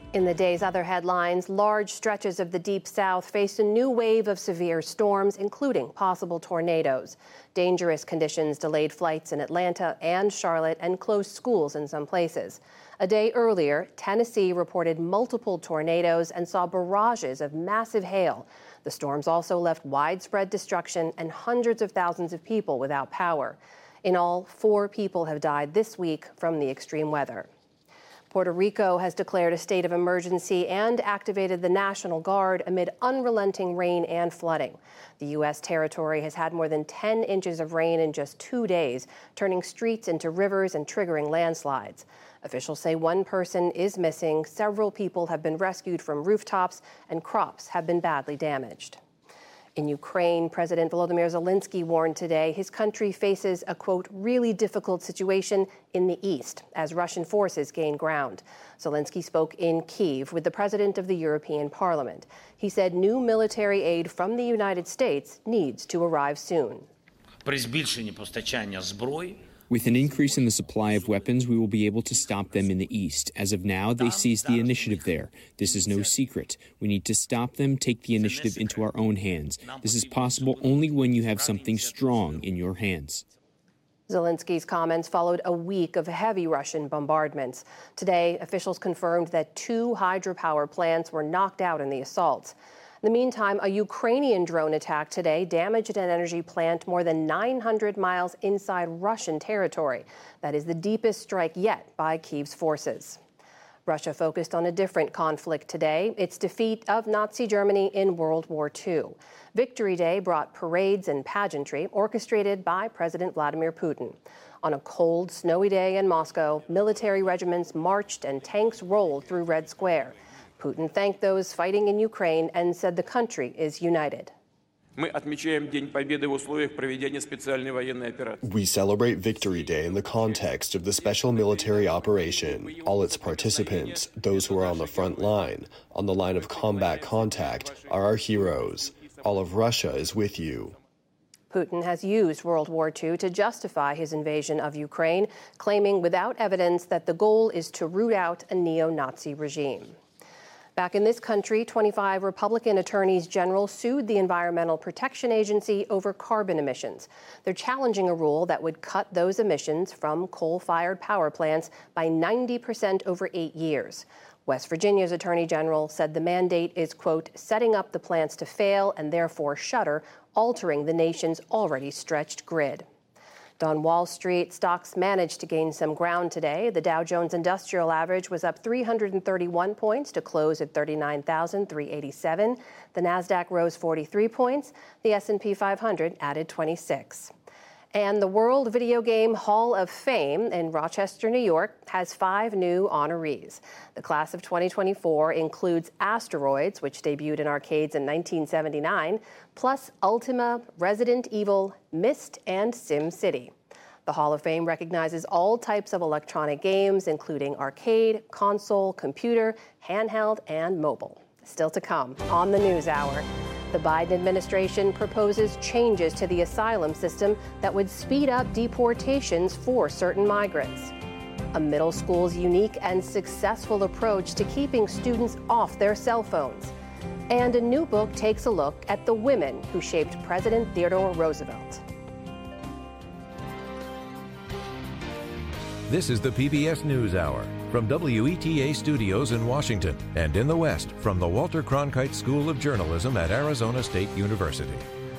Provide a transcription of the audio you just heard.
In the day's other headlines, large stretches of the Deep South face a new wave of severe storms, including possible tornadoes. Dangerous conditions delayed flights in Atlanta and Charlotte and closed schools in some places. A day earlier, Tennessee reported multiple tornadoes and saw barrages of massive hail. The storms also left widespread destruction and hundreds of thousands of people without power. In all, 4 people have died this week from the extreme weather. Puerto Rico has declared a state of emergency and activated the National Guard amid unrelenting rain and flooding. The U.S. territory has had more than 10 inches of rain in just 2 days, turning streets into rivers and triggering landslides. Officials say 1 person is missing, several people have been rescued from rooftops, and crops have been badly damaged. In Ukraine, President Volodymyr Zelensky warned today his country faces a, quote, really difficult situation in the east as Russian forces gain ground. Zelensky spoke in Kyiv with the president of the European Parliament. He said new military aid from the United States needs to arrive soon. With an increase in the supply of weapons, we will be able to stop them in the east. As of now, they seized the initiative there. This is no secret. We need to stop them, take the initiative into our own hands. This is possible only when you have something strong in your hands. Zelensky's comments followed a week of heavy Russian bombardments. Today, officials confirmed that 2 hydropower plants were knocked out in the assaults. In the meantime, a Ukrainian drone attack today damaged an energy plant more than 900 miles inside Russian territory. That is the deepest strike yet by Kyiv's forces. Russia focused on a different conflict today, its defeat of Nazi Germany in World War II. Victory Day brought parades and pageantry orchestrated by President Vladimir Putin. On a cold, snowy day in Moscow, military regiments marched and tanks rolled through Red Square. Putin thanked those fighting in Ukraine and said the country is united. We celebrate Victory Day in the context of the special military operation. All its participants, those who are on the front line, on the line of combat contact, are our heroes. All of Russia is with you. Putin has used World War II to justify his invasion of Ukraine, claiming without evidence that the goal is to root out a neo-Nazi regime. Back in this country, 25 Republican attorneys general sued the Environmental Protection Agency over carbon emissions. They're challenging a rule that would cut those emissions from coal-fired power plants by 90% over 8 years. West Virginia's attorney general said the mandate is, quote, setting up the plants to fail and therefore shutter, altering the nation's already stretched grid. On Wall Street, stocks managed to gain some ground today. The Dow Jones Industrial Average was up 331 points to close at 39,387. The Nasdaq rose 43 points. The S&P 500 added 26. And the World Video Game Hall of Fame in Rochester, New York, has 5 new honorees. The class of 2024 includes Asteroids, which debuted in arcades in 1979, plus Ultima, Resident Evil, Myst, and SimCity. The Hall of Fame recognizes all types of electronic games, including arcade, console, computer, handheld, and mobile. Still to come on the NewsHour. The Biden administration proposes changes to the asylum system that would speed up deportations for certain migrants. A middle school's unique and successful approach to keeping students off their cell phones. And a new book takes a look at the women who shaped President Theodore Roosevelt. This is the PBS NewsHour from WETA Studios in Washington and in the West from the Walter Cronkite School of Journalism at Arizona State University.